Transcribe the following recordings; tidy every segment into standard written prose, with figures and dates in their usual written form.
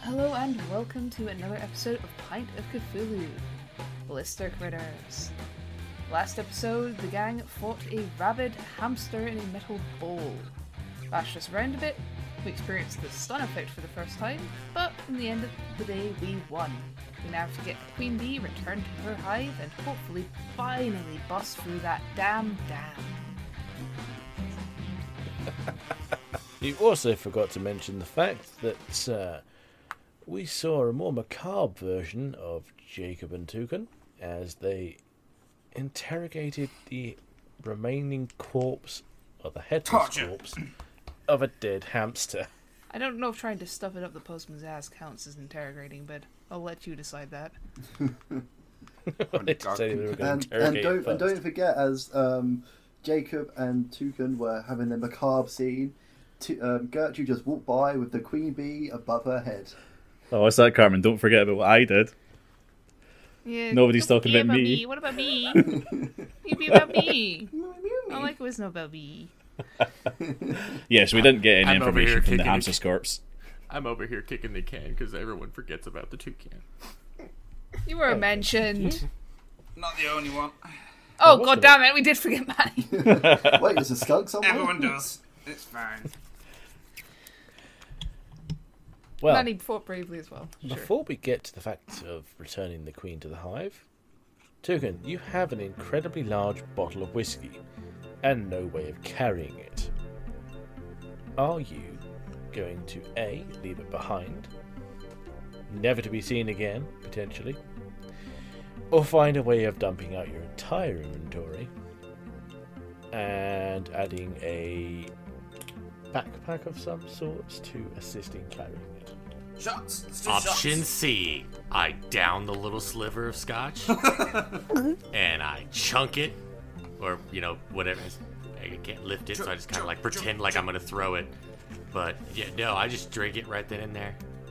Hello and welcome to another episode of Pint of Cthulhu, Blister Critters. Last episode, the gang fought a rabid hamster in a metal bowl. Bashed us around a bit, we experienced the stun effect for the first time, but in the end of the day, we won. We now have to get Queen Bee returned to her hive and hopefully finally bust through that damn dam. You also forgot to mention the fact that we saw a more macabre version of Jacob and Toucan as they interrogated the remaining corpse, or the headless corpse, of a dead hamster. I don't know if trying to stuff it up the postman's ass counts as interrogating, but I'll let you decide that. And don't forget, as Jacob and Toucan were having their macabre scene, Gertrude just walked by with the queen bee above her head. Oh, what's that, Carmen? Don't forget about what I did. Yeah, Nobody's talking about me. What about me? You be about me. All like it was no about me. Yes, we didn't get any I'm over information here from the kicking hamster corpse. I'm over here kicking the can because everyone forgets about the toucan. You were mentioned. Not the only one. Oh, god damn it, we did forget Manny. Wait, there's a skunk somewhere? Everyone does. It's fine. Well, Manny fought bravely as well. Sure. before we get to the fact of returning the queen to the hive, Toucan, you have an incredibly large bottle of whiskey and no way of carrying it. Are you going to A, leave it behind, never to be seen again, potentially, or find a way of dumping out your entire inventory and adding a backpack of some sorts to assist in carrying it? Shots. Let's do Option shots. C, I down the little sliver of scotch and I chunk it, or whatever. I can't lift it, so I just kind of like pretend like I'm gonna throw it. But yeah, no, I just drink it right then and there.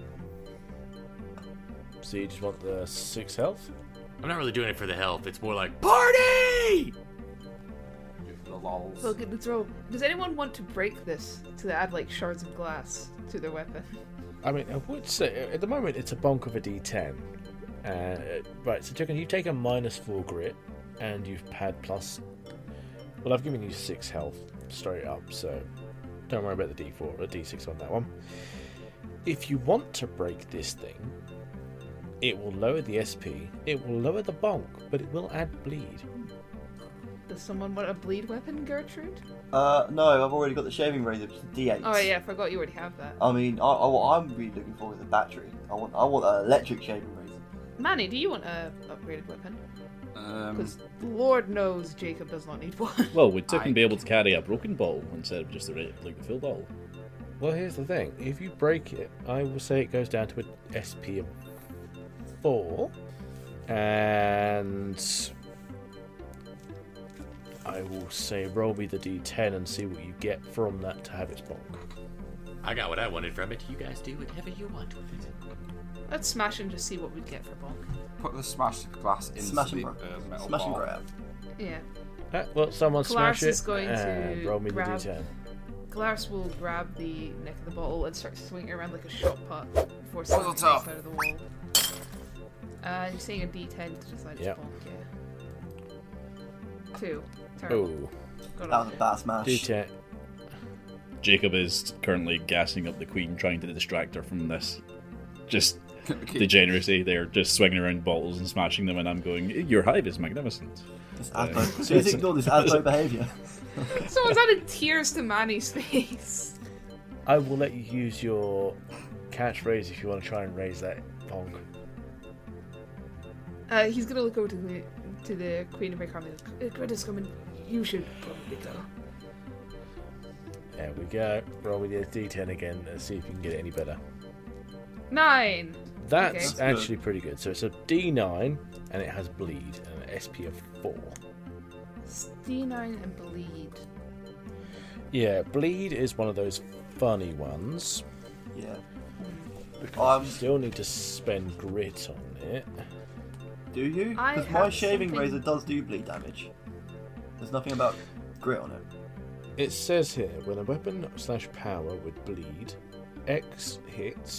So you just want the 6 health? I'm not really doing it for the health. It's more like party. The lols. So good to throw. Does anyone want to break this to add like shards of glass to their weapon? I mean, I would say at the moment it's a bonk of a d10. Right, so Toucan, you've taken -4 grit, and you've had plus. Well, I've given you 6 health straight up, so don't worry about the d4 or d6 on that one. If you want to break this thing, it will lower the SP, it will lower the bonk, but it will add bleed. Does someone want a bleed weapon, Gertrude? No, I've already got the shaving razor, which is D8. Oh yeah, I forgot you already have that. I mean, what I'm really looking for is a battery. I want an electric shaving razor. Manny, do you want a upgraded weapon? Um, Because Lord knows Jacob does not need one. Well, we took him be able to carry a broken ball instead of just the full ball. Well, here's the thing. If you break it, I will say it goes down to an SP of 4. And I will say roll me the d10 and see what you get from that to have its bonk. I got what I wanted from it. You guys do whatever you want with it. Let's smash and just see what we'd get for bonk. put the smashed glass into Smash and the grab. metal Smash and ball. grab. Yeah. Well, someone Claris smash it is going and to roll me the grab- d10. Claris will grab the neck of the bottle and start swinging it around like a shot put before Puzzle slamming it top. out of the wall. You're saying a d10 to decide its Yep. bonk, yeah. 2. Terrible. Oh, Got That on was a it. bad smash. d10. Jacob is currently gassing up the queen, trying to distract her from this. Just degeneracy. They're just swinging around bottles and smashing them, and I'm going, your hive is magnificent. This Asbo. Please ignore this Asbo behaviour. Someone's added tears to Manny's face. I will let you use your catchphrase if you want to try and raise that bonk. He's gonna look over to the Queen of Break and goes, Greta's coming. You should probably go. There we go. Roll with your d10 again and see if you can get it any better. 9. That's Okay. actually pretty good. So it's a d9 and it has bleed and an SP of 4. D9 and bleed. Yeah, bleed is one of those funny ones. Yeah. Because you still need to spend grit on it. Do you? I Because my have shaving something- razor does do bleed damage. There's nothing about grit on it. It says here, when a weapon/power would bleed, X hits,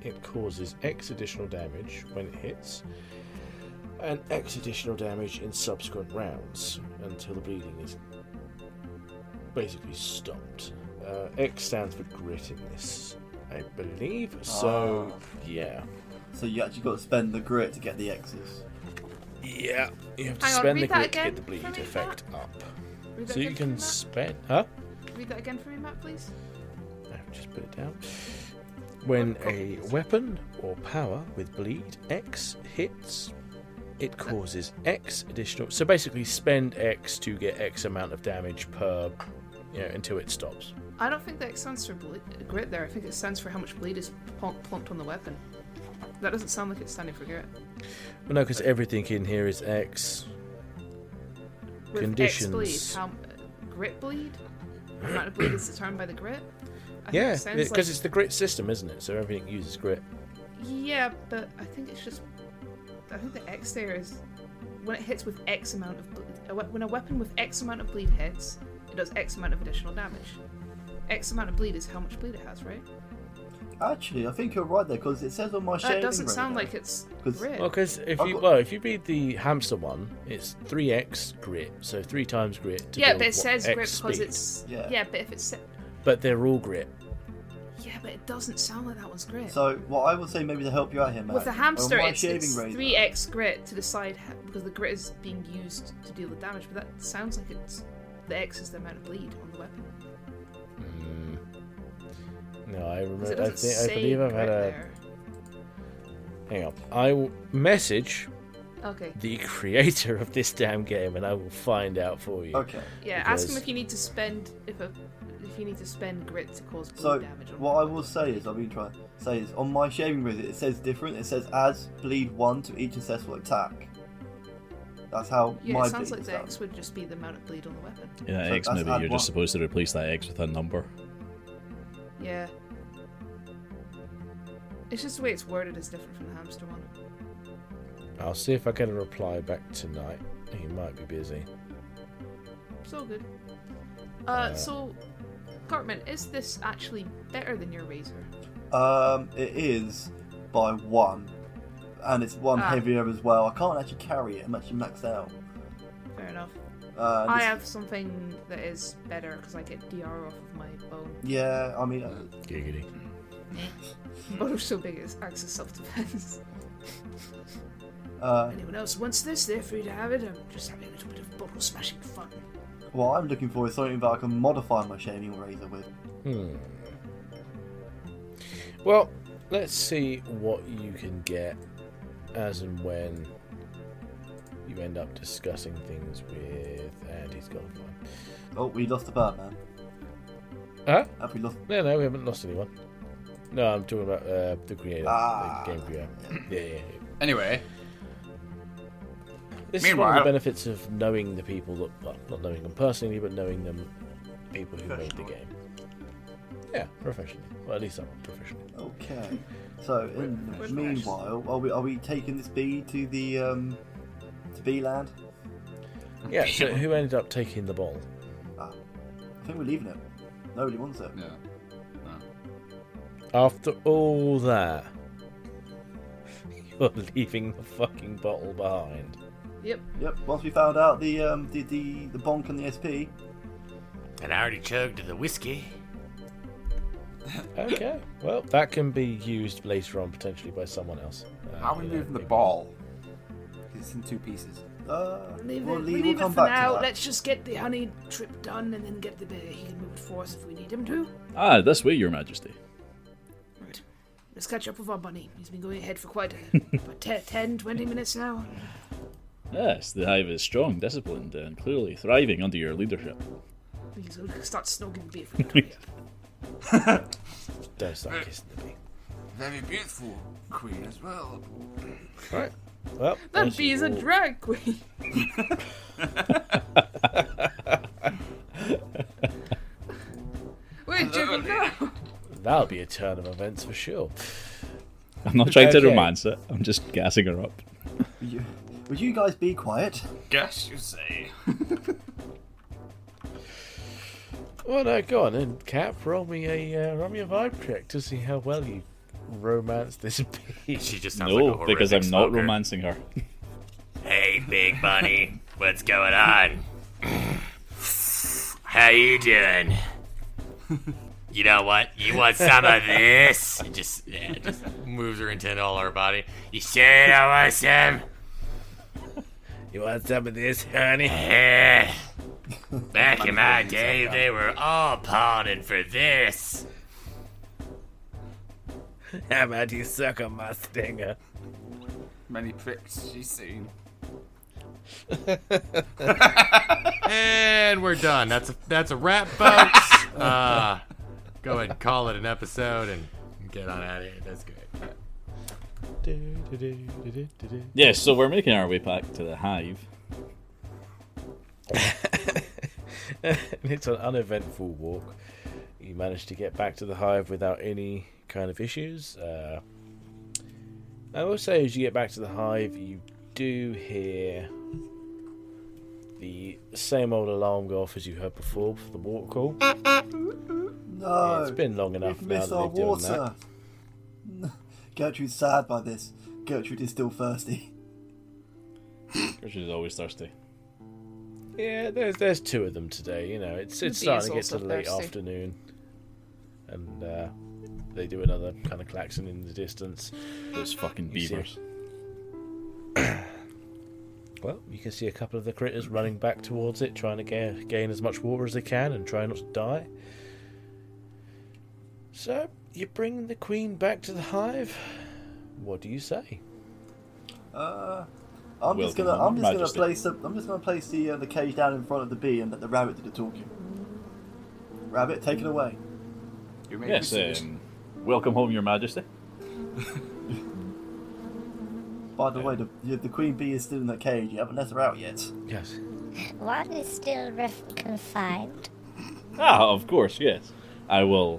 it causes X additional damage when it hits, and X additional damage in subsequent rounds until the bleeding is basically stopped. X stands for grit in this, I believe. So, yeah. So you actually got to spend the grit to get the X's. Yeah, you have to Hang on, spend the read that grit to again get the bleed for me, effect Matt. up. Read that So you again for can me, Matt? spend... Huh? Read that again for me, Matt, please. I've just put it down. When a weapon or power with bleed X hits, it causes X additional... So basically spend X to get X amount of damage per... until it stops. I don't think that X stands for grit there. I think it stands for how much bleed is plunked on the weapon. That doesn't sound like it's standing for grit. Well, no, because everything in here is X. With Conditions. X bleed, how grit bleed? The amount of bleed is determined by the grit? I think Yeah, it sounds because like... it's the grit system, isn't it? So everything uses grit. Yeah, but I think it's just... I think the X there is... When it hits with X amount of bleed... When a weapon with X amount of bleed hits, it does X amount of additional damage. X amount of bleed is how much bleed it has, right? Actually, I think you're right there because it says on my shaving That doesn't sound radar. like it's 'Cause- grit. Well, because if you read the hamster one, it's 3x grit, so 3 times grit. To Yeah, build but it says X grit because speed. it's... Yeah. Yeah, but if it's... But they're all grit. Yeah, but it doesn't sound like that one's grit. So what I would say maybe to help you out here, Matt. With the hamster, on my it's shaving razor, 3x grit to decide because the grit is being used to deal the damage. But that sounds like it's the X is the amount of bleed on the weapon. No, I 'Cause remember. it I doesn't say believe I've had grit a. there. Hang on. I will message Okay. the creator of this damn game, and I will find out for you. Okay. Yeah, ask him Because- if you need to spend if you need to spend grit to cause bleed So damage. On what I will say is, I've been trying to say is, on my shaving razor it says different. It says adds bleed 1 to each successful attack. That's how Yeah, my it sounds bleed like is the done. X would just be the amount of bleed on the weapon. Yeah, So X that's maybe add you're one. just supposed to replace that X with a number. Yeah. It's just the way it's worded is different from the hamster one. I'll see if I get a reply back tonight. He might be busy. It's all good. So, Cartman, is this actually better than your razor? It is by 1, and it's 1 Ah. heavier as well. I can't actually carry it. I'm actually maxed out. Fair enough. I I have something that is better because I get DR off of my bone. Yeah, I mean, Giggity. Bone are so big it acts as self-defense. Anyone else wants this, they're free to have it. I'm just having a little bit of bottle smashing fun. what I'm looking for is something that I can modify my shaving razor with. Well, let's see what you can get as and when you end up discussing things with. And he's gone. Oh, we lost the bird, man. Huh? Have we lost? No, we haven't lost anyone. No, I'm talking about the creator, Ah. the game creator. Yeah. Anyway, This is one of Meanwhile- the benefits of knowing the people that, well, not knowing them personally, but knowing them, people who made the game. Yeah, professionally. Well, at least I'm professional. Okay. So in the We're meanwhile, are we taking this bee to the to bee land? Yeah. So who ended up taking the ball? I think we're leaving it. Nobody wants it. yeah. After all that, you're leaving the fucking bottle behind. Yep. Yep. Once we found out the bonk and the SP. And I already chugged the whiskey. Okay. Well, that can be used later on potentially by someone else. How are we you know, moving the maybe- ball? It's in 2 pieces. Leave we'll it come for back now. to that. Let's just get the honey trip done and then get the bear. He can move it for us if we need him to. Ah, this way, Your Majesty. Right. Let's catch up with our bunny. He's been going ahead for quite about 10, 20 minutes now. Yes, the hive is strong, disciplined, and clearly thriving under your leadership. He's going to start snogging the bee if we don't hurry up. Don't start kissing the bee. Very beautiful queen as well. Right. Well, That as bee is a you all- drag queen. Wait, Jacob, no. That'll be a turn of events for sure. I'm not trying to Okay. romance it, I'm just gassing her up. Would you guys be quiet? Guess you say. Well, no, go on then, Cap. Roll me a vibe check to see how well you romance this bee? She just sounds like a No, horrific because I'm not smoker. romancing her. Hey, big bunny, what's going on? How you doing? You know what? You want some of this? It just moves her into all her body. You sure you don't want some? You want some of this, honey? Yeah. Back in my day, they were all pawning for this. How about you suck on my stinger? Many pricks she's seen. And we're done. That's a wrap, folks. Go ahead and call it an episode and get on out of here. That's great. Yeah, so we're making our way back to the hive. It's an uneventful walk. You managed to get back to the hive without any kind of issues. I will say, as you get back to the hive, you do hear the same old alarm go off as you heard before for the water call. No, It's been long enough we've now missed that our they've done water. Gertrude's sad by this. Gertrude is still thirsty. Gertrude is always thirsty. Yeah, there's two of them today. You know, it's bee's starting to get also to the late thirsty. afternoon, and they do another kind of klaxon in the distance. Those fucking You see beavers. Well, you can see a couple of the critters running back towards it, trying to gain as much water as they can and try not to die. So, you bring the queen back to the hive. What do you say? I'm just Welcome, gonna Your Majesty. place the cage down in front of the bee and let the rabbit do the talking. Rabbit, take it away. You made Yes, me sick. welcome home, Your Majesty. By the way, the queen bee is still in that cage. You haven't let her out yet. Yes. One is still confined. Ah, of course, yes. I will.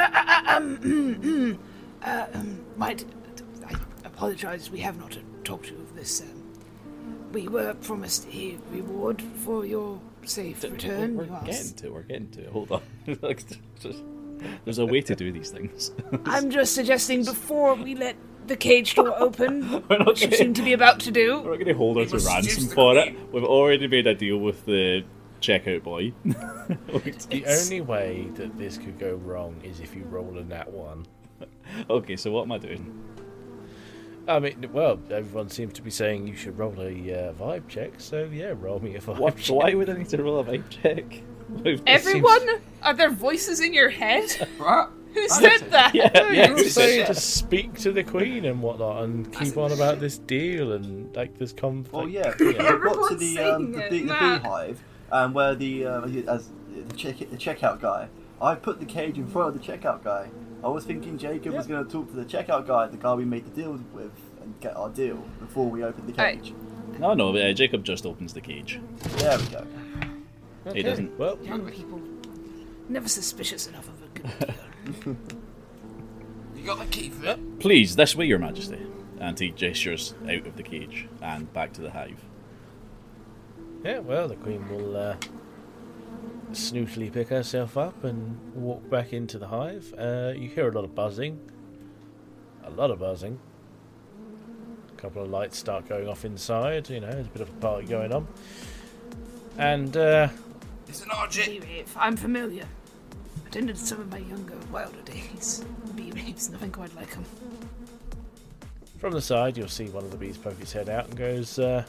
I apologise, we have not talked to you of this. We were promised a reward for your safe return. We're You asked. getting to it. Hold on. There's a way to do these things. I'm just suggesting before we let the cage door open, We're not which you gonna- seem to be about to do. We're not going to hold her to must ransom seduce the for it. queen. We've already made a deal with the checkout boy. The only way that this could go wrong is if you roll a nat 1. Okay, so what am I doing? I mean, well, everyone seems to be saying you should roll a vibe check, so yeah, roll me a vibe What? check. Why would I need to roll a vibe check? Everyone? Are there voices in your head? What? Who said that? Yeah, You were yeah. saying to speak to the queen and whatnot and keep on about this deal and like this Well, yeah, we got to Everyone's the saying it, Matt. beehive, and where as the checkout guy, I put the cage in front of the checkout guy. I was thinking Jacob was going to talk to the checkout guy, the guy we made the deal with, and get our deal before we open the Hey. cage. No, Jacob just opens the cage. There we go. He doesn't. Well, Young people, never suspicious enough of a good deal. You got the key for it? Please, this way, Your Majesty. And he gestures out of the cage and back to the hive. yeah, well, the queen will snootily pick herself up and walk back into the hive. You hear a lot of buzzing. A lot of buzzing. A couple of lights start going off inside, you know, there's a bit of a party going on. And, It's an RJ. Bee rave, I'm familiar. Attended some of my younger, wilder days. Bee raves, nothing quite like them. from the side, you'll see one of the bees poke its head out and goes, Got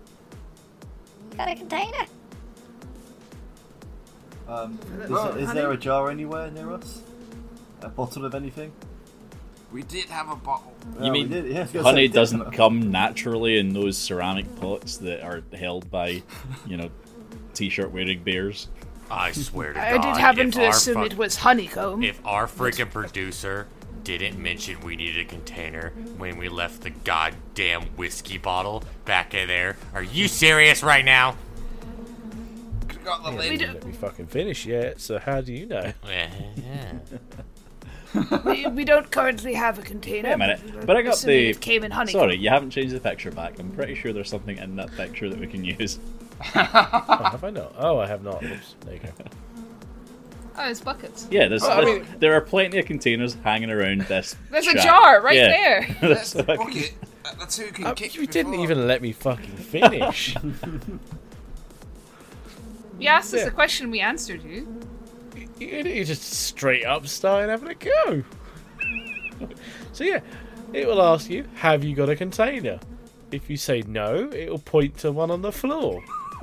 a container? Is there a jar anywhere near us? A bottle of anything? We did have a bottle. You we mean did, yeah, I was gonna honey say, doesn't definitely. come naturally in those ceramic pots that are held by, t-shirt wearing bears? I swear to I God. did happen if to our assume fuck- it was honeycomb. If our freaking producer didn't mention we needed a container when we left the goddamn whiskey bottle back in there, are you serious right now? Could've got the "Yeah, lid. you didn't let me fucking finish yet, so how do you know?" we don't currently have a container. Wait a minute, we were but I got assuming the. It came in honeycomb. Sorry, you haven't changed the picture back. I'm pretty sure there's something in that picture that we can use. Oh, have I not? Oh, I have not. Oops, there you go. Oh, it's buckets. Yeah, Oh, there are plenty of containers hanging around this. There's shack. a jar right Yeah. there. That's the bucket that the two can kick You didn't before. even let me fucking finish. You asked us Yeah. a question, we answered you. You just straight up started having a go. So yeah, it will ask you, have you got a container? If you say no, it will point to one on the floor.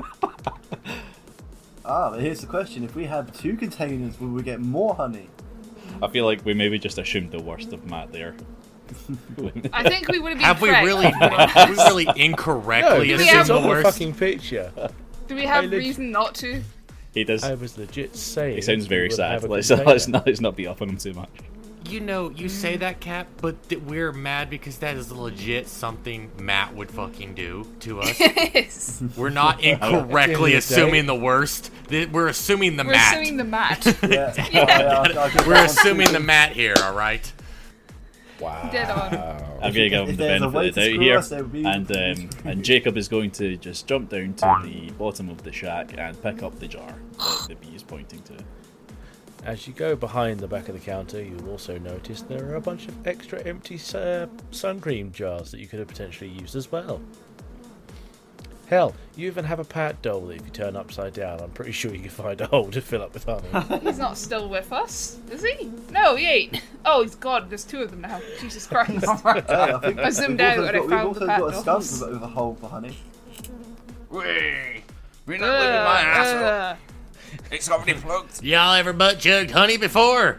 But here's the question: if we have 2 containers, will we get more honey? I feel like we maybe just assumed the worst of Matt there. I think we would have been Have we correct. really No, incorrectly we because have it's assumed on the the worst? fucking picture. Do we have I lit- reason not to? He does. I was legit saying. He sounds very we would sad. have a Let's container. not be up on him too much. You know, you say that, Cap, but we're mad because that is legit something Matt would fucking do to us. Yes. We're not At the end incorrectly of the day- assuming the worst. We're assuming the We're Matt. assuming the mat. I'll give We're that one assuming 2. the Matt here, alright? Wow. Dead on. I'm going to give him If the there's a benefit way of the to doubt screw here, us, there would be- and Jacob is going to just jump down to the bottom of the shack and pick up the jar that the bee is pointing to. As you go behind the back of the counter, you'll also notice there are a bunch of extra empty sun cream jars that you could have potentially used as well. Hell, you even have a Pat doll that if you turn upside down, I'm pretty sure you can find a hole to fill up with honey. He's not still with us, is he? No, he ain't. Oh, he's gone. There's 2 of them now. Jesus Christ. I think I zoomed we've out also and I got- found we've the also got a Pat skunk dolls. with a hole for honey. We're not living my asshole. It's already plugged. Y'all ever butt chugged honey before?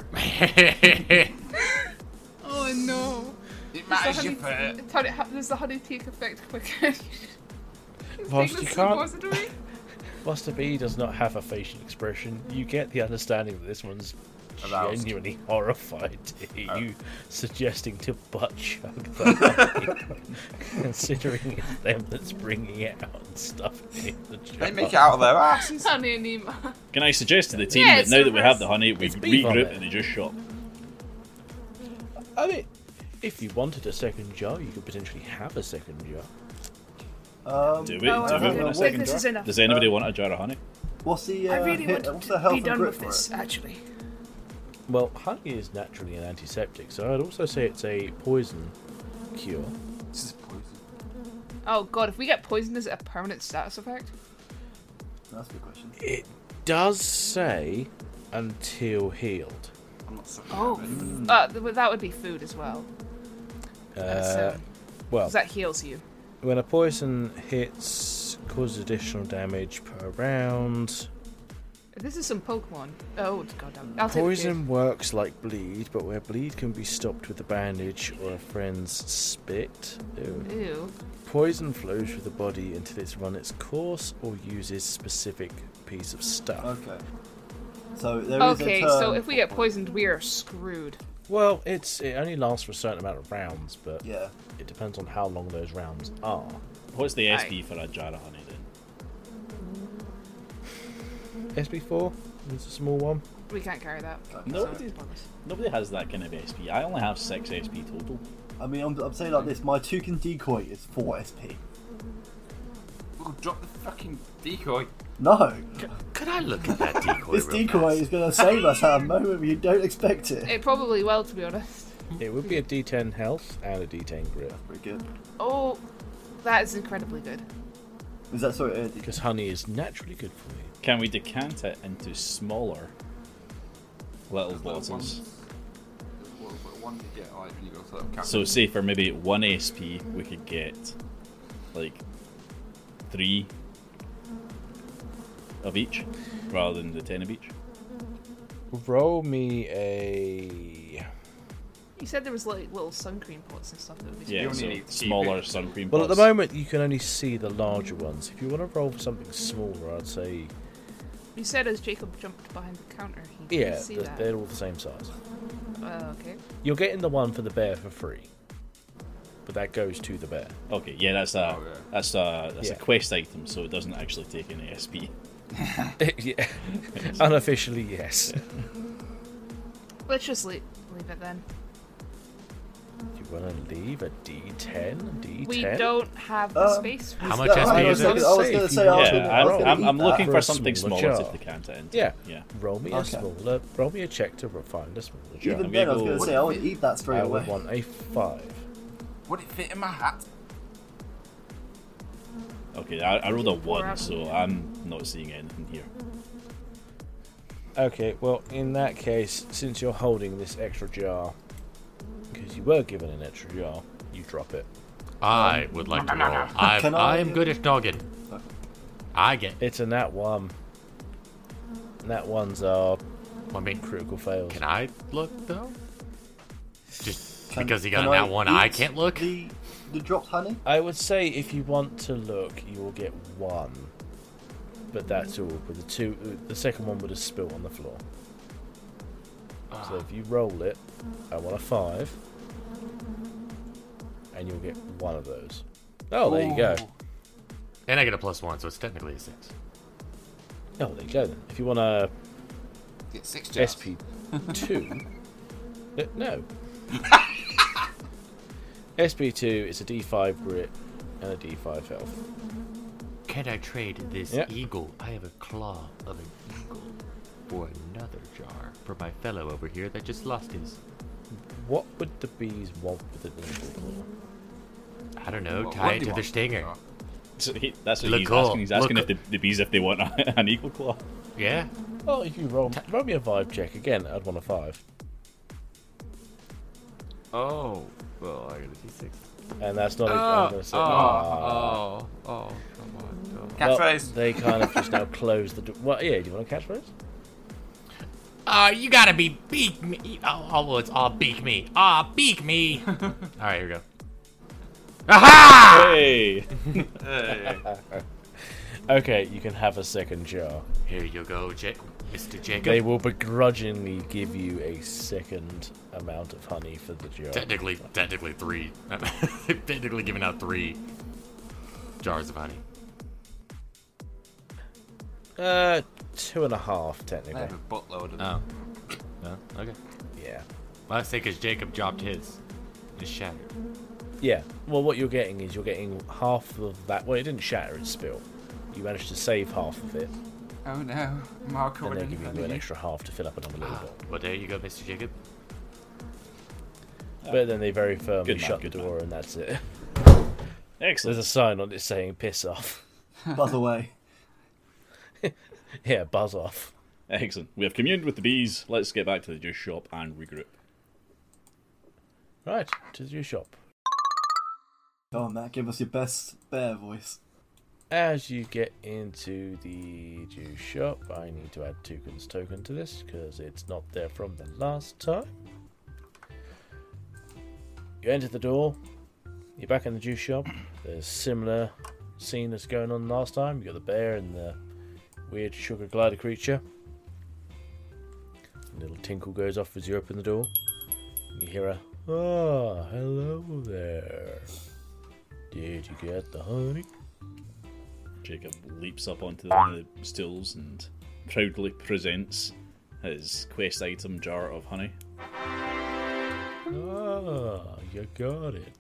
Oh no. It Does matters the your honey, fur. does the honey take effect quicker? Whilst Take you the can't- suppository? Whilst the bee does not have a facial expression, you get the understanding that this one's Aroused. genuinely horrified to hear you suggesting to butt chug the honey, considering it's them that's bringing it out and stuffing it in the jar. They make it out of their asses. Honey Nima. Can I suggest to the team Yeah, that it's now that we have reverse. the honey, we It's bee vomit. regroup and they just shop? I mean, if you wanted a second jar, you could potentially have a second jar. Do we? No, I Do we think want a this second is jar? enough. Does anybody want a jar of honey? What's the I really want what's to the health be and done grit with for this, it? actually. Well, honey is naturally an antiseptic, so I'd also say it's a poison cure. This is poison. Oh god, if we get poisoned, is it a permanent status effect? That's a good question. It does say until healed. I'm not sucking Oh. at it. That would be food as well. Well, Because that heals you. when a poison hits, causes additional damage per round. This is some Pokemon. Oh, goddamn. I'll take the Poison works like bleed, but where bleed can be stopped with a bandage or a friend's spit. Ew. food. Ew. Poison flows through the body until it's run its course or uses specific piece of stuff. Okay. So there is Okay, a term so if we get for- poisoned, we are screwed. Well, it only lasts for a certain amount of rounds, but Yeah. it depends on how long those rounds are. What's the SP for a jar of honey then? SB4 is a small one. We can't carry that. Nobody, nobody has that kind of SP. I only have 6 SP total. I mean, I'm saying like this. My toucan decoy is 4 SP. Oh, drop the fucking decoy. No, Could I look at that decoy? this real decoy fast? is going to save us at a moment where you don't expect it. It probably will, to be honest. It would be a D10 health and a D10 grit. Very good. Oh, that is incredibly good. Is that sorry? Because honey is naturally good for you. Can we decant it into smaller little bottles? One to get like when you go to that So say for maybe 1 SP we could get like 3 of each rather than the 10 of each. Roll me a... You said there was like little sun cream pots and stuff that would be Yeah, only so need smaller cheap. sun cream Well, at pots. the moment you can only see the larger ones. If you want to roll for something smaller, I'd say... You said as Jacob jumped behind the counter, he Yeah, didn't see that. they're all the same size. Okay. You're getting the one for the bear for free. But that goes to the bear. Okay, yeah, that's a Yeah. a quest item, so it doesn't actually take any SP. Yeah. Unofficially, yes. Let's just leave it then. You want to leave a D10? D10? We don't have the space for How much that. SP is it? I was going to say, I'm looking for a something smaller smaller to jar. decant it into. Yeah. Yeah. Roll me a smaller. Roll me a check to find a smaller jar. Even then, I was going to say, I would eat that straight I away. would want a 5. Would it fit in my hat? Okay, I rolled a 1, so I'm not seeing anything here. Okay, well, in that case, since you're holding this extra jar, because you were given an extra jar, you drop it. I would like to roll. I'm good at dogging. I get. It's a nat 1. Nat 1s are I mean, critical fails. can I look though? Just because he Can got a nat 1, I can't look. The dropped honey? I would say if you want to look, you will get 1. But that's all. But the second one would have spilt on the floor. So if you roll it, I want a 5. And you'll get 1 of those. Oh, there you go. And I get a +1, so it's technically a 6. Oh, there you go then. If you want a Get 6 jars. SP2... no. SP2 is a D5 grit and a D5 health. Can I trade this Yep. eagle? I have a claw of an eagle for another jar for my fellow over here that just lost his. What would the bees want with an eagle claw? I don't know. What Tie do it you to their want? stinger. So that's what Look he's cool. asking. He's asking Look- if the bees, if they want an equal claw. Yeah. Well, if you roll me a vibe check again, I'd want a 5. Oh. Well, I got a D6. And that's not. I'm gonna say. Come on. Well, Catchphrase. they kind of just now close the door. Well, yeah. Do you want a catchphrase? You gotta be beak me. Oh, it's all beak me. Beak me. All right, here we go. Aha! Hey! Hey. Okay, you can have a second jar. Here you go, Mr. Jacob. They will begrudgingly give you a second amount of honey for the jar. Technically 3. They've technically given out 3 jars of honey. 2.5 I technically. have a buttload of them. Oh. No? Okay. Yeah. Well, I say because Jacob dropped his. It's shattered. Yeah. Well, what you're getting is you're getting half of that. Well, it didn't shatter; it spilled. You managed to save half of it, Oh no, I'm all and covered they're in giving you an honey. extra half to fill up another little bit. Well, there you go, Mr. Jacob. But then they very firmly Good man, shut the good door, and that's it. Excellent. There's a sign on it saying "piss off." Buzz away. Yeah, buzz off. Excellent. We have communed with the bees. Let's get back to the juice shop and regroup. Right, to your shop. Go on, Matt, give us your best bear voice. As you get into the juice shop, I need to add Toucan's token to this because it's not there from the last time. You enter the door. You're back in the juice shop. There's similar scene that's going on last time. You got the bear and the weird sugar glider creature. A little tinkle goes off as you open the door. You hear a hello there. Did you get the honey? Jacob leaps up onto one of the stools and proudly presents his quest item jar of honey. You got it.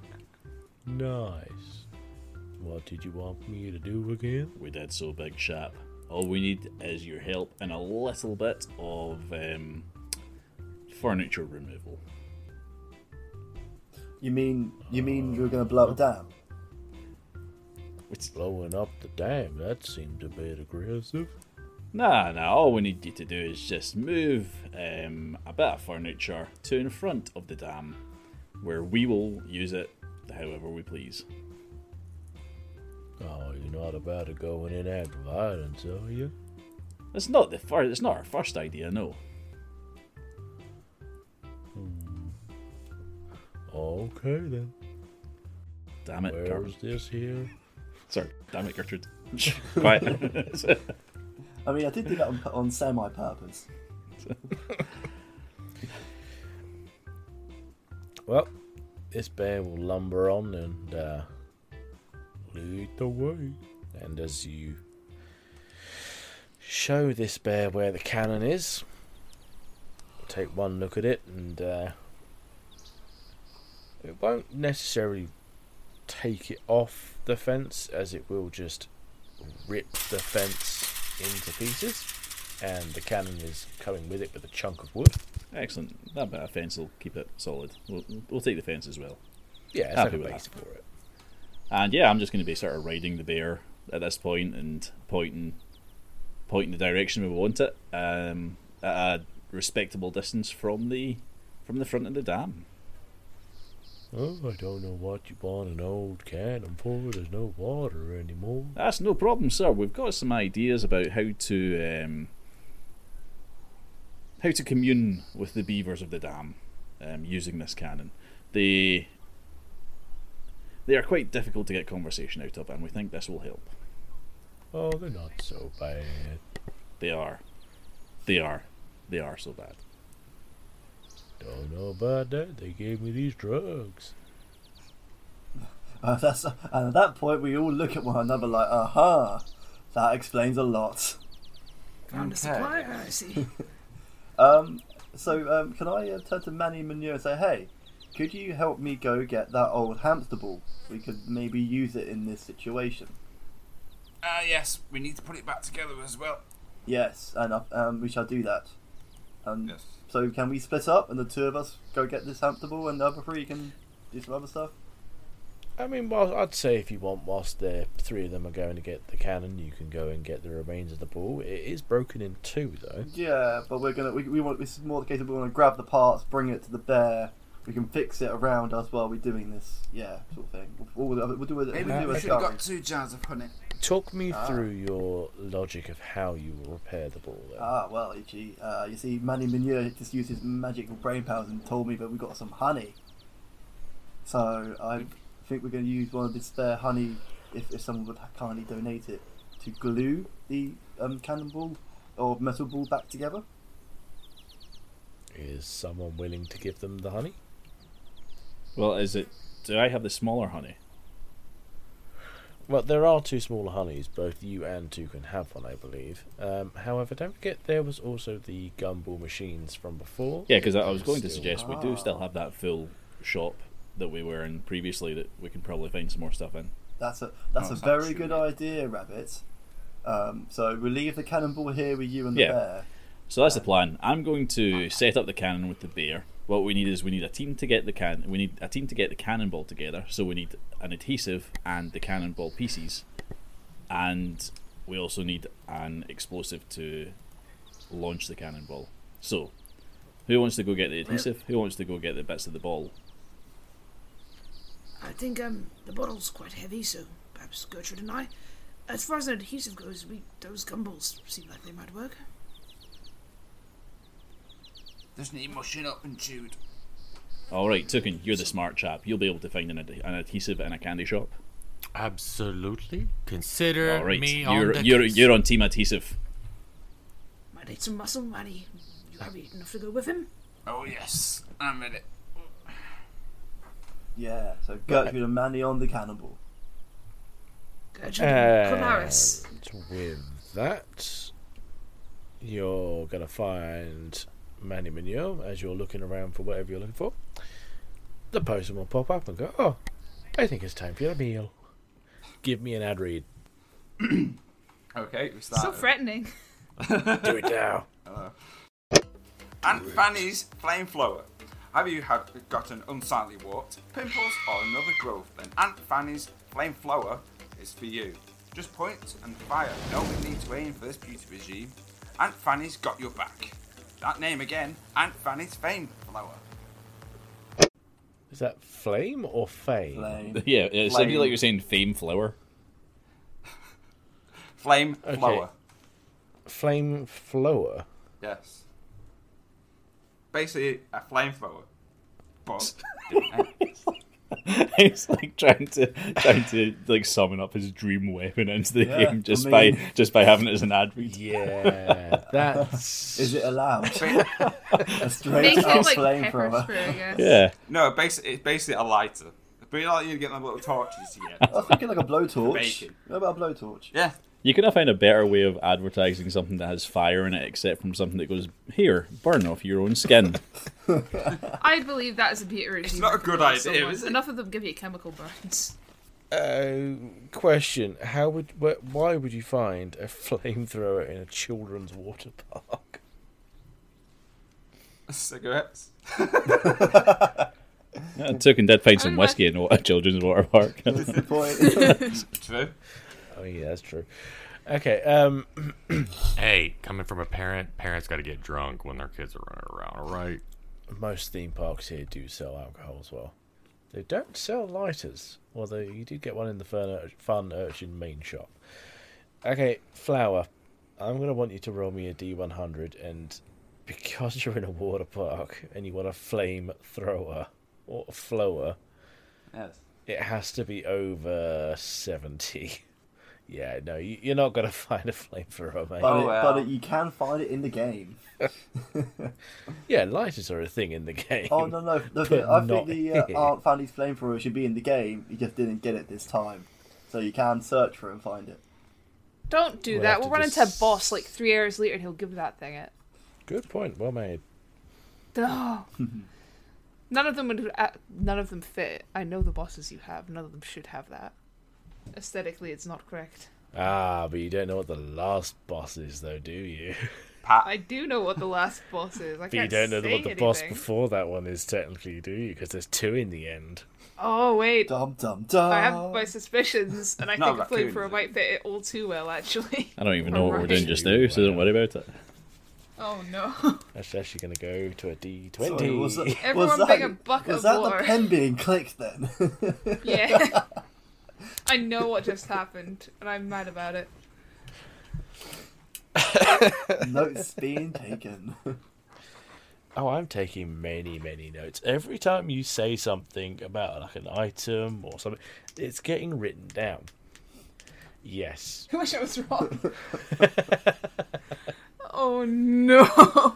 Nice. What did you want me to do again? We did so, big chap. All we need is your help in a little bit of furniture removal. You mean you're going to blow it down? It's blowing up the dam. That seemed a bit aggressive. Nah, all we need you to do is just move a bit of furniture to in front of the dam, where we will use it however we please. Oh, you're not about to go in and act violence, are you? It's not our first idea, no. Okay then. Damn it, Where's this here? Sorry, damn it, Gertrude. Quiet. I mean, I did do that on semi-purpose. Well, this bear will lumber on and lead the way. And as you show this bear where the cannon is, take one look at it and It won't necessarily take it off the fence, as it will just rip the fence into pieces, and the cannon is coming with it with a chunk of wood. Excellent. That bit of fence will keep it solid. We'll take the fence as well. Yeah, it's Happy like a with base that. for it. And yeah, I'm just going to be sort of riding the bear at this point and pointing the direction we want it, at a respectable distance from the front of the dam. Oh, I don't know what you want an old cannon for. There's no water anymore. That's no problem, sir. We've got some ideas about how to commune with the beavers of the dam using this cannon. They are quite difficult to get conversation out of, and we think this will help. Oh, they're not so bad. They are so bad. Don't know about that. They gave me these drugs. And at that point, we all look at one another like, aha, that explains a lot. Found a supplier, I see. So can I turn to Manny Manure and say, hey, could you help me go get that old hamster ball? We could maybe use it in this situation. Yes, we need to put it back together as well. Yes, and we shall do that. Yes. So can we split up and the two of us go get this hamster ball and the other three can do some other stuff? I mean, well, I'd say if you want, whilst the three of them are going to get the cannon, you can go and get the remains of the ball. It is broken in two, though. Yeah, but we want, this is more the case of we want to grab the parts, bring it to the bear. We can fix it around us while we're doing this, sort of thing. We'll do it. Maybe we'll do we a should have curry. got 2 jars of honey. Talk me through your logic of how you will repair the ball, then. Well, Ichi, you see, Manny Manure just used his magical brain powers and told me that we got some honey. So I think we're going to use one of the spare honey, if someone would kindly donate it, to glue the cannonball or metal ball back together. Is someone willing to give them the honey? Well, do I have the smaller honey? Well, there are 2 smaller honeys. Both you and Toucan have one, I believe. However, don't forget there was also the gumball machines from before. Yeah, because I was going to Still- suggest we do still have that full shop that we were in previously that we can probably find some more stuff in. That's a that's very true, good yeah. idea, Rabbit. So we'll leave the cannonball here with you and the Yeah. bear. So that's the plan. I'm going to set up the cannon with the bear. What we need is a team to get the cannonball together. So we need an adhesive and the cannonball pieces, and we also need an explosive to launch the cannonball. So, who wants to go get the adhesive? Who wants to go get the bits of the ball? I think the bottle's quite heavy, so perhaps Gertrude and I. As far as an adhesive goes, those gumballs seem like they might work. Just need mushing up and chewed. Alright, Toucan, you're the smart chap. You'll be able to find an adhesive in a candy shop. Absolutely. Consider Alright, me on the case. you're on team adhesive. Might need some muscle, Manny. You happy enough to go with him? Oh yes, I'm in it. Yeah, so Gertrude and Manny on the cannonball. Gertrude and Colaris. And with that, you're going to find Manny Manure as you're looking around for whatever you're looking for. The postman will pop up and go, "Oh, I think it's time for your meal. Give me an ad read." Okay, we start. So threatening. Do it now. Aunt Fanny's flame flower. Have you got an unsightly wart, pimples, or another growth? Then Aunt Fanny's flame flower is for you. Just point and fire. No need to aim for this beauty regime. Aunt Fanny's got your back. That name again, Aunt Fanny's flame flower. Is that flame or fame? Flame. Yeah, it sounded Flame. like you're saying fame flower. Flame Okay. flower. Flame flower? Yes. Basically a flamethrower. But He's like trying to like summon up his dream weapon into the Yeah, game just I mean- by having it as an ad read. Yeah, that's... Is it allowed? a Make straight it up like pepper flamethrower. spray, I guess. Yeah. no, it's basically a lighter. But you know, like you get them little torches to get. I was thinking like a blowtorch. Bacon. What about a blowtorch? Yeah. You couldn't find a better way of advertising something that has fire in it, except from something that goes, here, burn off your own skin. I believe that is a better idea. It's not a good idea, is it? Enough of them give you chemical burns. Question: why would you find a flamethrower in a children's water park? Cigarettes. Yeah, Token did find some whiskey in a children's water park. What's the point? True. Oh yeah, that's true. Okay. Hey, coming from a parent, parents got to get drunk when their kids are running around. All right. Most theme parks here do sell alcohol as well. They don't sell lighters, although you do get one in the Fun Urchin main shop. Okay, Flower, I'm going to want you to roll me a D100, and because you're in a water park and you want a flamethrower or a flower, Yes. it has to be over 70. Yeah, no, you're not going to find a flamethrower, mate. But you can find it in the game. Yeah, lighters are a thing in the game. Oh, no. I think the Aunt Fanny's flamethrower should be in the game. You just didn't get it this time. So you can search for it and find it. Don't do We'll that. have We'll to run just- into a boss like 3 hours later and he'll give that thing it. Good point, well made. Oh. None of them fit. I know the bosses you have. None of them should have that. Aesthetically, it's not correct. Ah, but you don't know what the last boss is, though, do you? I do know what the last boss is. I But you can't don't know say what the boss anything. before that one is, technically, do you? Because there's 2 in the end. Oh, wait. Dum dum dum. I have my suspicious, and I Not think a raccoons. flamethrower might fit it all too well, actually. I don't even know what we're Right. doing just now, so don't worry about it. Oh, no. That's actually going to go to a D20. Sorry, was that- Everyone was bring that- a bucket Was of that water. the pen being clicked then? Yeah. I know what just happened, and I'm mad about it. Notes being taken. Oh, I'm taking many, many notes. Every time you say something about like an item or something, it's getting written down. Yes. I wish I was wrong. Oh, no.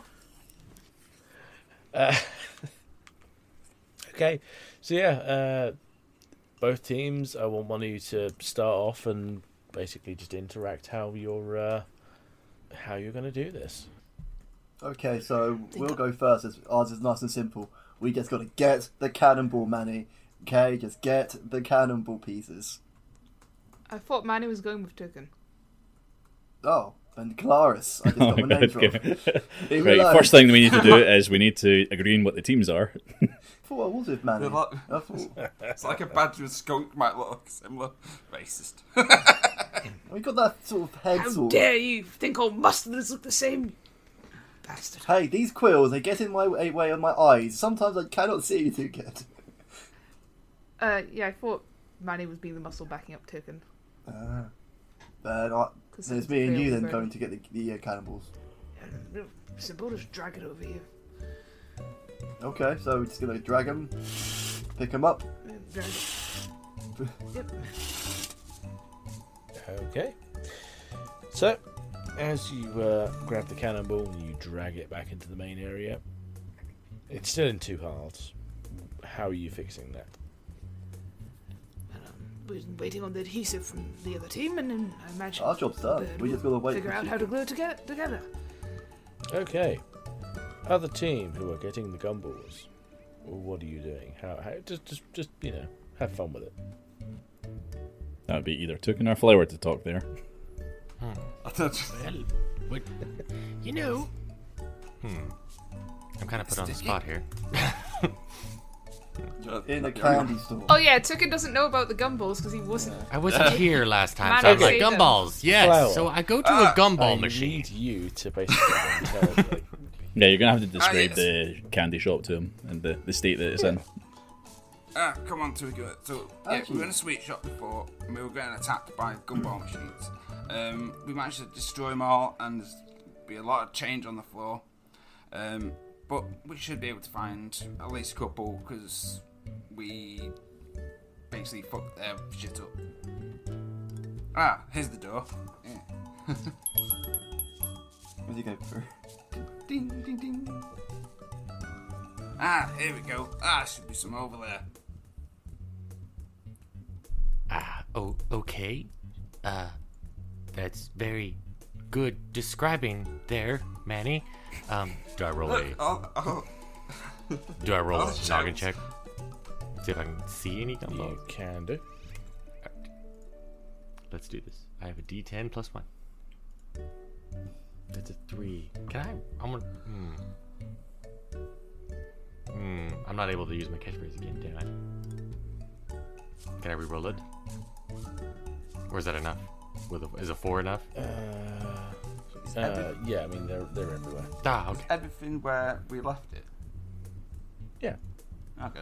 Okay, so yeah, both teams, I want one of you to start off and basically just interact how you're going to do this. Okay, so we'll go first. Ours is nice and simple. We just got to get the cannonball, Manny. Okay, just get the cannonball pieces. I thought Manny was going with Token. Oh, and Claris. I just got my name wrong. Leave me Right, alone. first thing we need to do is we need to agree on what the teams are. I thought I was with Manny. They're like- I thought... It's like a badger and skunk might look similar. Racist. We got that sort of head How sort. dare you think all mustards look the same? Bastard. Hey, these quills, they get in my way on my eyes. Sometimes I cannot see you too good. Yeah, I thought Manny was being the muscle backing up Token. Then Cause there's it's me and you failed then already. going to get the cannonballs. Simple, just drag it over you. Okay, so we're just going to drag them, pick them up. Drag it. Yep. Okay. So, as you grab the cannonball and you drag it back into the main area, it's still in 2 halves. How are you fixing that? We're waiting on the adhesive from the other team, and then I imagine Our job's done. Bird We just will got to wait figure for out how to glue it together. Okay. Other team who are getting the gumballs, what are you doing? How just have fun with it. That would be either Token or Flower to talk there. Well, what? You know, I'm kind of put on the spot here. in a candy store. Oh yeah, Token doesn't know about the gumballs because he wasn't. I wasn't here last time, Man, so I'm okay. like, gumballs, yes. Flower. So I go to a gumball I machine. need you to basically tell like, Yeah, you're going to have to describe yes. the candy shop to him and the state that it's in. Come on, to go. So, yeah, Actually- we were in a sweet shop before, and we were getting attacked by gumball machines. We managed to destroy them all, and there's be a lot of change on the floor. But we should be able to find at least a couple, because we basically fucked their shit up. Ah, here's the door. Yeah. Where's he go through? Ding, ding, ding. Ah, here we go. Ah, should be some over there. Oh, okay. That's very good describing there, Manny. Do I roll Do I roll a noggin check? See if I can see any gumbo. You can do. Let's do this. I have a D10 plus 1. That's a 3. Can I? I'm gonna. I'm not able to use my catchphrase again, damn it. Can I re-roll it? Or is that enough? Is a 4 enough? Yeah, I mean they're everywhere. Ah, okay. Everything where we left it. Yeah. Okay.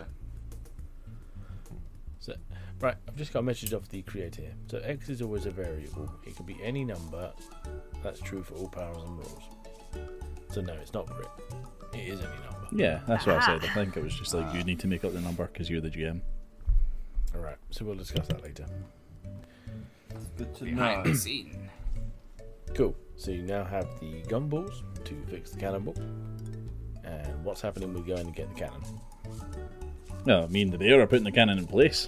So, right, I've just got a message off the creator here. So X is always a variable. It can be any number. That's true for all powers and rules. So no, it's not grit. It is any number. Yeah, that's what I said. I think it was just like you need to make up the number because you're the GM. Alright, so we'll discuss that later. Good to Behind know. the scene. Cool. So you now have the gumballs to fix the cannonball. And what's happening with going to get the cannon? No, me and the bear are putting the cannon in place.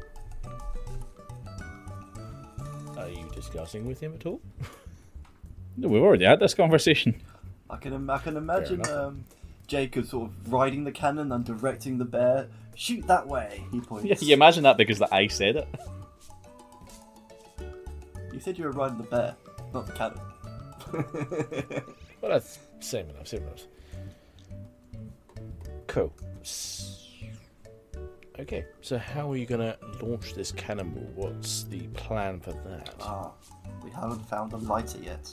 Are you discussing with him at all? No, we've already had this conversation. I can imagine Jacob sort of riding the cannon and directing the bear. Shoot that way, he points. Yeah, you imagine that because I said it. You said you were riding the bear, not the cannon. Well, that's same enough. Cool. Okay, so how are you going to launch this cannonball? What's the plan for that? We haven't found a lighter yet.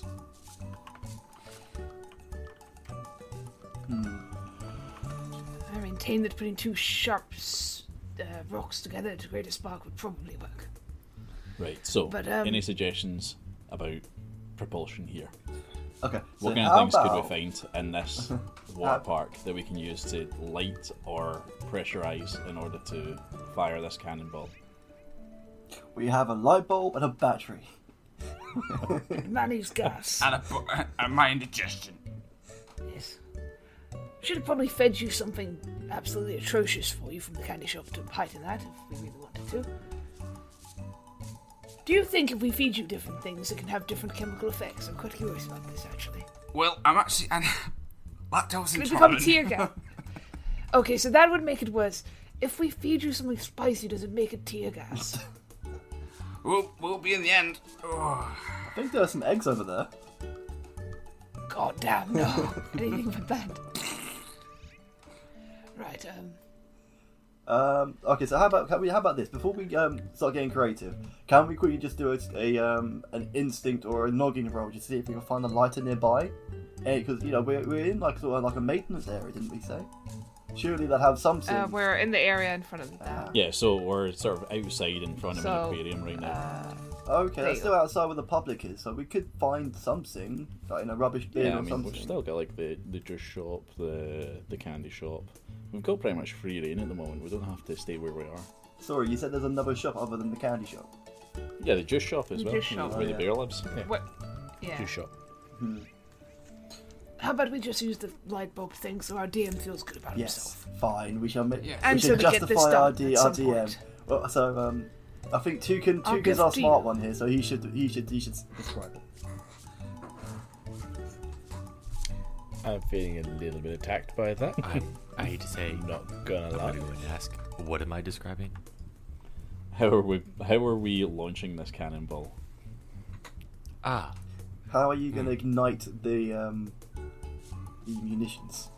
I maintain that putting two sharp rocks together to create a spark would probably work. Right, so But, any suggestions about propulsion here? Okay, so What kind how of things could we about find in this water park that we can use to light or pressurize in order to fire this cannonball? we have a light bulb and a battery. Manny's gas. And my indigestion. Yes. Should have probably fed you something absolutely atrocious for you from the candy shop to heighten that if we really wanted to. Do you think if we feed you different things, it can have different chemical effects? I'm quite curious about this, actually. Well, I'm actually lactose Can it become intolerant. tear gas? Okay, so that would make it worse. If we feed you something spicy, does it make it tear gas? We'll be in the end. Oh. I think there are some eggs over there. God damn, no. Anything but that. Right, Okay, so how about this? Before we start getting creative, can we quickly just do an instinct or a noggin roll just to see if we can find a lighter nearby? Because we're in like sort of like a maintenance area, didn't we say? Surely they'll have something. We're in the area in front of the dam. Yeah, so we're sort of outside in front of an aquarium right now. Okay, that's still outside where the public is, so we could find something like in a rubbish bin Yeah, I or mean, something. we've still got like the juice shop, the candy shop. We've got pretty much free reign at the moment. We don't have to stay where we are. Sorry, you said there's another shop other than the candy shop. Yeah, the juice shop as The well. juice shop. Where the bear lives. Yeah. What? Yeah. Juice shop. how about we just use the light bulb thing so our DM feels good about Yes, himself? fine. We shall make. Yeah. And we so should we get this justify our, done at some DM. point. Well, so I think Toucan's give our Tina. smart one here, so he should describe it. I'm feeling a little bit attacked by that. I hate to say, I'm not gonna I'm lie. gonna go and ask, what am I describing? How are we launching this cannonball? Ah, How are you going to ignite the munitions?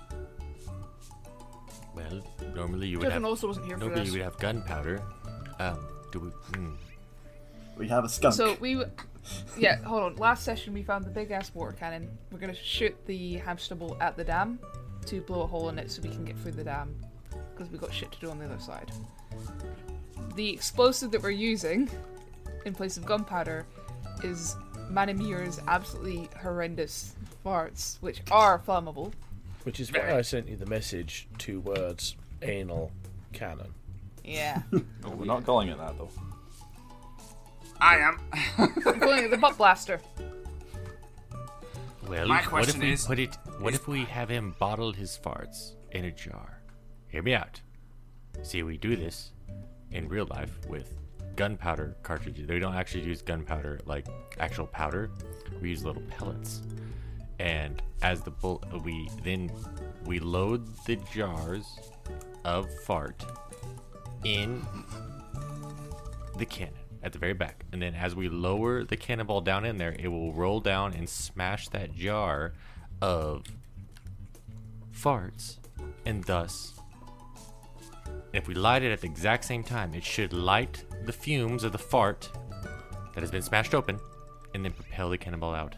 well, normally you would Joken have. also wasn't here for Normally this. you would have gunpowder. Do we? We have a skunk. So yeah, hold on. Last session we found the big ass water cannon. We're gonna shoot the hamster ball at the dam to blow a hole in it so we can get through the dam because we've got shit to do on the other side. The explosive that we're using in place of gunpowder is Manimir's absolutely horrendous farts, which are flammable. Which is why I sent you the message, 2 words, anal cannon. Yeah. We're not calling it that though. I am. I'm calling it the butt blaster. Well, My what if question we is- put it? What if we have him bottle his farts in a jar? Hear me out. See, we do this in real life with gunpowder cartridges. We don't actually use gunpowder like actual powder. We use little pellets. And as the we load the jars of fart in the cannon at the very back, and then as we lower the cannonball down in there, it will roll down and smash that jar of farts, and thus, if we light it at the exact same time, it should light the fumes of the fart that has been smashed open, and then propel the cannonball out.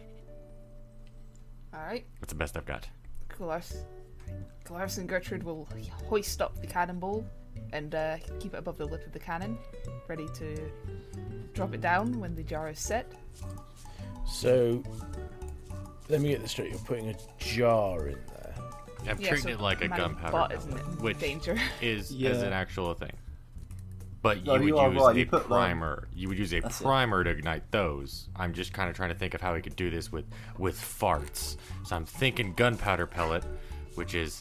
Alright. That's the best I've got. Galaris and Gertrude will hoist up the cannonball and keep it above the lip of the cannon, ready to drop it down when the jar is set. So, let me get this straight. You're putting a jar in there. I'm treating it like a gunpowder, which is an actual thing. But you would use a primer. You would use a primer to ignite those. I'm just kind of trying to think of how we could do this with farts. So I'm thinking gunpowder pellet, which is,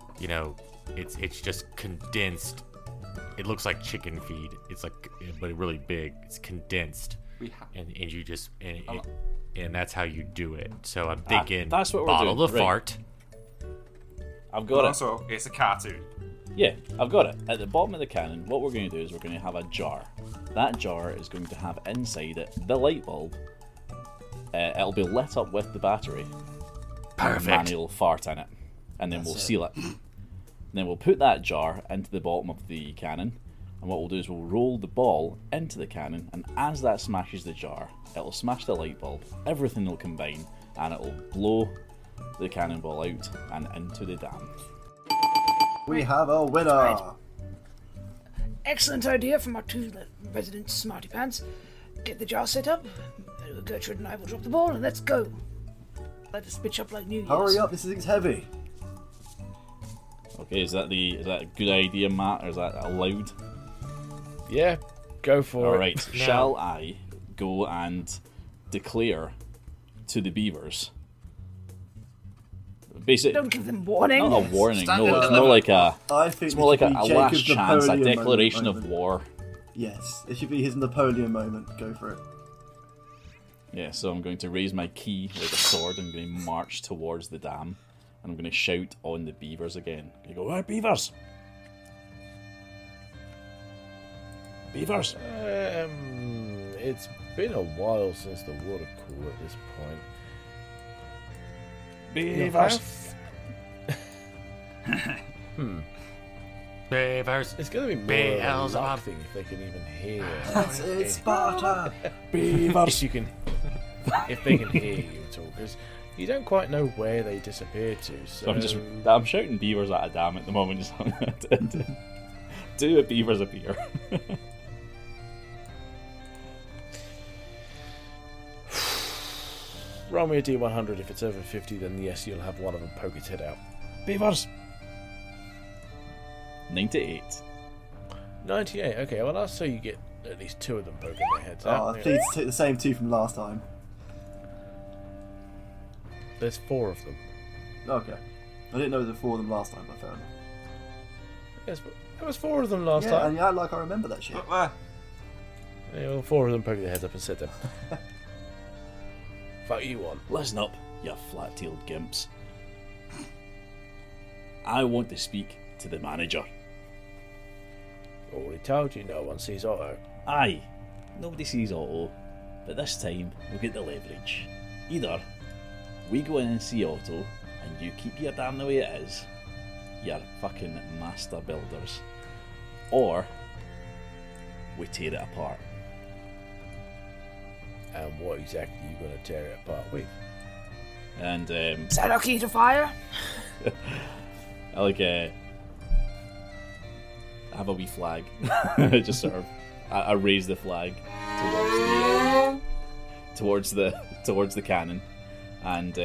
it's just condensed. It looks like chicken feed. It's like, but really big. It's condensed, and you just and that's how you do it. So I'm thinking that's what we're bottle doing. The fart. I've got it. Also, it's a cartoon. Yeah, I've got it. At the bottom of the cannon, what we're going to do is we're going to have a jar. That jar is going to have inside it the light bulb. It'll be lit up with the battery. Perfect. And manual fart in it. And then we'll seal it. Then we'll put that jar into the bottom of the cannon. And what we'll do is we'll roll the ball into the cannon. And as that smashes the jar, it'll smash the light bulb. Everything will combine. And it'll blow the cannonball out and into the dam. We have a winner! Right. Excellent idea from our two resident smarty pants. Get the jar set up. Gertrude and I will drop the ball and let's go. Let us pitch up like New Year's. Hurry up, this thing's heavy. Okay, is that a good idea, Matt, or is that allowed? Yeah, go for it. Alright, shall I go and declare to the beavers? Basically, don't give them warning. Not a warning. No, it's more like a. I think it's more like a last Jacob's chance, a Napoleon declaration moment. of war. Yes, it should be his Napoleon moment. Go for it. Yeah, so I'm going to raise my key like a sword. I'm going to march towards the dam, and I'm going to shout on the beavers again. You go, "Hey, beavers! Beavers!" It's been a while since the water cooler at this point. Beavers! Beavers. It's going to be more of a luck thing if they can even hear. That's it, Sparta! Beavers! If they can hear you at all, because you don't quite know where they disappear to. So I'm shouting beavers at a dam at the moment. Do a beavers appear? Roll me a D100. If it's over 50, then yes, you'll have one of them poke its head out. Beavers! 98. 98. Okay, well, I'll say you get at least two of them poking their heads Oh, out. please take the same two from last time. There's four of them. Okay. I didn't know there were four of them last time, but fair enough. Yes, but there was four of them last Yeah, time. and yeah, like I remember that shit. Look there. Yeah, well, four of them poke their heads up and sit there. Fuck you one. Listen up, you flat-tailed gimps. I want to speak to the manager. Already told you, no one sees Otto. Aye, nobody sees Otto, but this time we'll get the leverage. Either we go in and see Otto, and you keep your dam the way it is, you're fucking master builders, or we tear it apart. And what exactly are you going to tear it apart with? And Is that our key to fire? I like have a wee flag. Just sort of, I raise the flag towards the cannon, and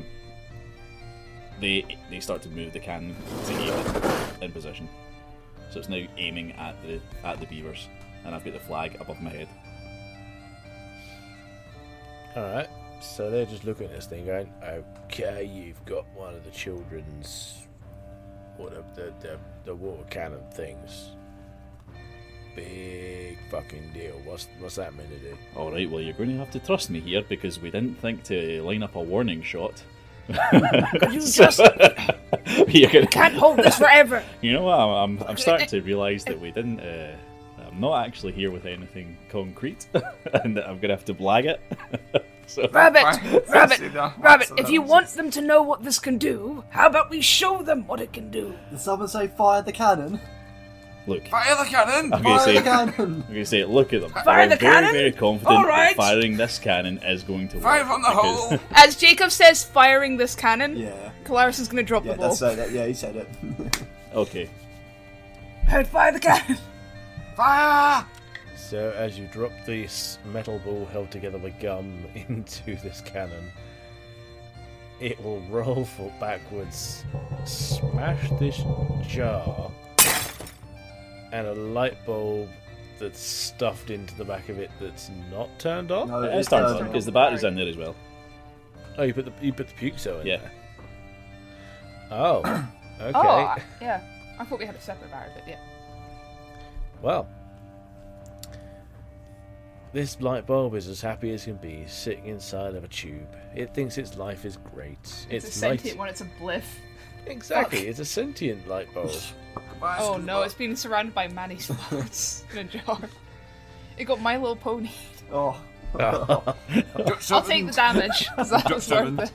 they start to move the cannon to aim it in position. So it's now aiming at the beavers, and I've got the flag above my head. Alright, so they're just looking at this thing going, okay, you've got one of the children's, the water cannon things. big fucking deal. What's that meant to do? All right, well, you're going to have to trust me here because we didn't think to line up a warning shot. Could you just can't hold this forever? You know what? I'm starting to realise that we didn't. I'm not actually here with anything concrete, and that I'm going to have to blag it. So. Rabbit! If you want them to know what this can do, how about we show them what it can do? Did someone say fire the cannon? Look. Fire the cannon! I'm going to say, look at them. Fire the cannon? I'm very confident that firing this cannon is going to work. Fire from the hole! As Jacob says, firing this cannon, yeah. Calaris is going to drop the ball. Yeah, he said it. Okay. Fire the cannon! Fire! So as you drop this metal ball held together with gum into this cannon, it will roll backwards, smash this jar, and a light bulb that's stuffed into the back of it that's not turned on? No, it's turned on because the battery's in there as well. Oh, you put the puke cell in there? Yeah. Oh, okay. Oh, yeah. I thought we had a separate battery, but yeah. Well, this light bulb is as happy as can be, sitting inside of a tube. It thinks its life is great. It's a sentient one, it's a bliff. Exactly, it's a sentient light bulb. Oh no, it's been surrounded by Manny's farts in a jar. It got My Little Pony. Oh. I'll take the damage, because that was worth it.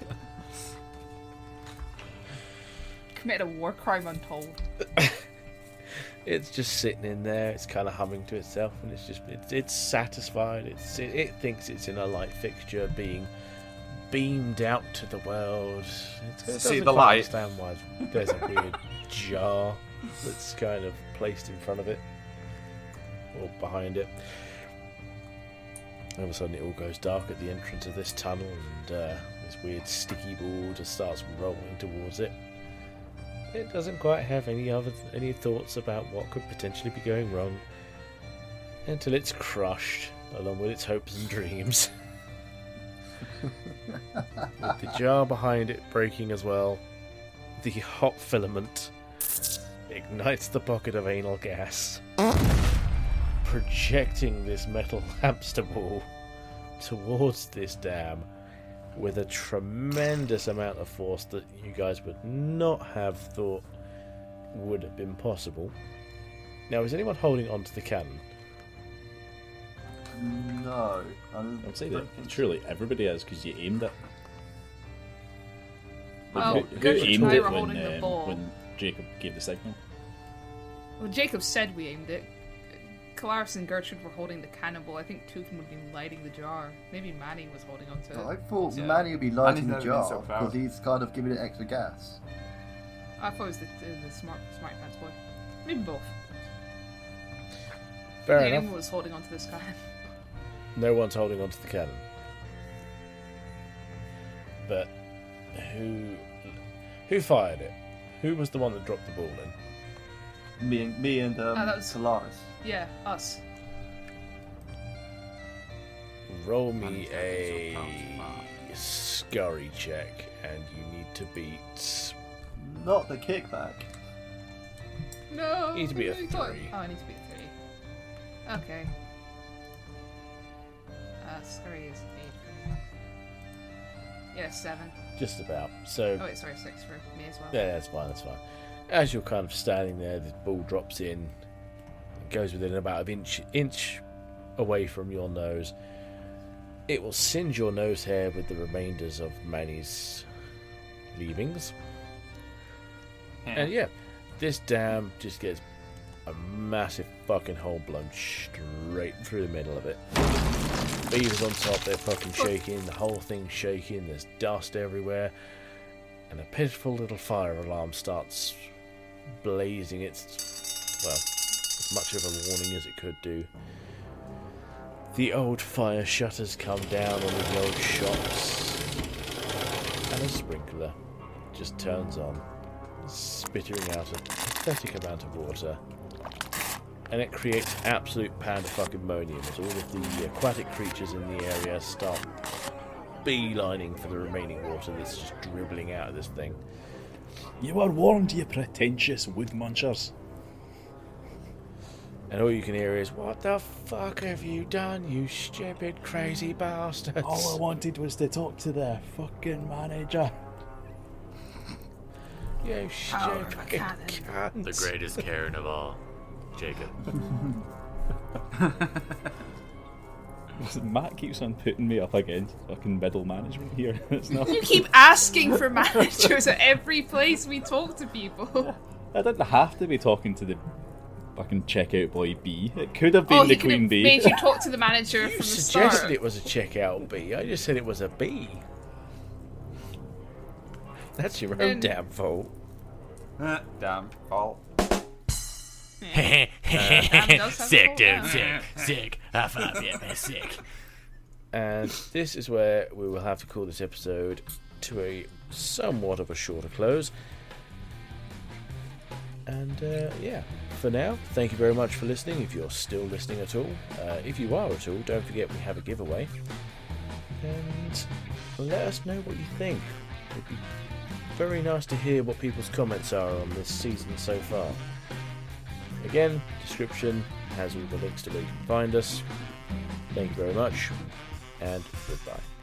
Committed a war crime untold. It's just sitting in there. It's kind of humming to itself, and it's satisfied. It thinks it's in a light fixture, being beamed out to the world. It see the light. Understand why there's a weird jar that's kind of placed in front of it or behind it. All of a sudden, it all goes dark at the entrance of this tunnel, and this weird sticky ball just starts rolling towards it. It doesn't quite have any thoughts about what could potentially be going wrong until it's crushed, along with its hopes and dreams. With the jar behind it breaking as well, the hot filament ignites the pocket of anal gas, projecting this metal hamster ball towards this dam with a tremendous amount of force that you guys would not have thought would have been possible. Now, is anyone holding onto the cannon? No. I'd say that surely everybody is because you aimed it. Well, who aimed it when Jacob gave the signal? Well, Jacob said we aimed it. Calaris and Gertrude were holding the cannonball. I think Tukin would have been lighting the jar. Maybe Manny was holding on to it. I thought Manny would be lighting the jar because he's kind of giving it extra gas. I thought it was the smart pants boy. Maybe both. Fair enough. enough. Anyone was holding onto this cannon. No one's holding onto the cannon. But who fired it? Who was the one that dropped the ball in? Me and that was Solaris. Yeah, us. Roll me a scurry check, and you need to beat. Not the kickback. No. You need to beat a 3. Oh, I need to beat a 3. Okay. Scurry is 8. Yeah, 7. Just about. So. Oh wait, sorry, 6 for me as well. Yeah, that's fine. That's fine. As you're kind of standing there, the ball drops in. It goes within about an inch away from your nose. It will singe your nose hair with the remainders of Manny's leavings. And yeah, this dam just gets a massive fucking hole blown straight through the middle of it. Beavers on top, they're fucking shaking, the whole thing's shaking, there's dust everywhere, and a pitiful little fire alarm starts blazing its, well, as much of a warning as it could do. The old fire shutters come down on the old shops, and a sprinkler just turns on, spitting out a pathetic amount of water, and it creates absolute pandemonium as all of the aquatic creatures in the area start beelining for the remaining water that's just dribbling out of this thing. You are warned, you pretentious wood munchers. And all you can hear is, "What the fuck have you done, you stupid, crazy bastards?" All I wanted was to talk to the fucking manager. You stupid cunt. The greatest Karen of all, Jacob. Matt keeps on putting me up against fucking middle management here. It's not. You keep asking for managers at every place we talk to people. I didn't have to be talking to the fucking checkout boy B. It could have been the Queen Bee. Made you talk to the manager You from the suggested start. it was a checkout bee. I just said it was a bee. That's your own damn fault. Damn fault. Sick, dude. Sick. High five, yeah, man. Sick. And this is where we will have to call this episode to a somewhat of a shorter close. And yeah, for now, thank you very much for listening, if you're still listening at all. If you are at all, don't forget we have a giveaway. And let us know what you think. It'd be very nice to hear what people's comments are on this season so far. Again, description has all the links to where you can find us. Thank you very much, and goodbye.